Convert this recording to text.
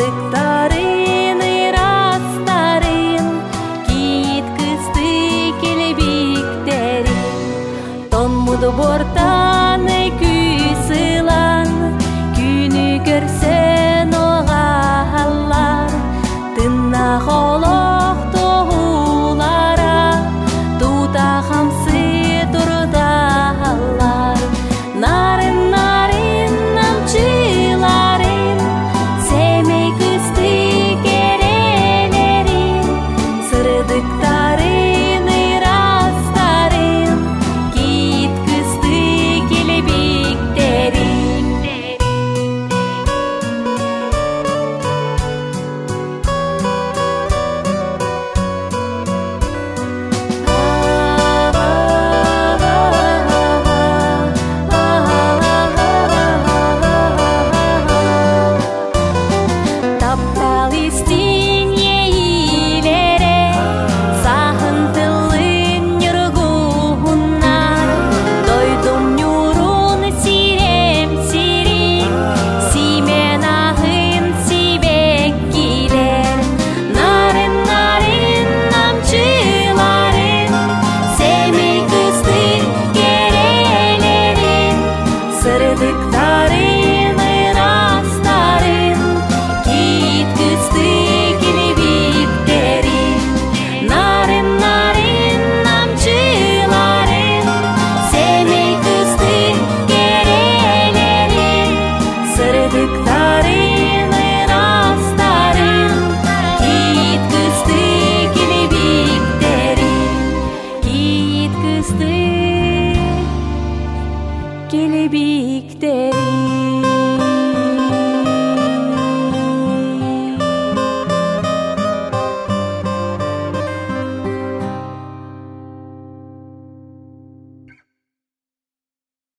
Сырдыктарын, ырастарын, кийиткызды келебиктерин. Тонмуду бортаны күйсылан, күнү көрсөн оғалар. Тынна холок тоғулара, тута хамсы турдалар. Нарын намчыларын, семей кызды керелерин. Сырдыктарын, ырастарын, кийиткызды келебиктерин. Сырдыктарын, ырастарын, кийиткызды келебиктерин. Нарын намчыларын, семей кызды керелерин. Сырдыктарын, ырастарын, кийиткызды келебиктерин. Кийиткызды келебиктерин.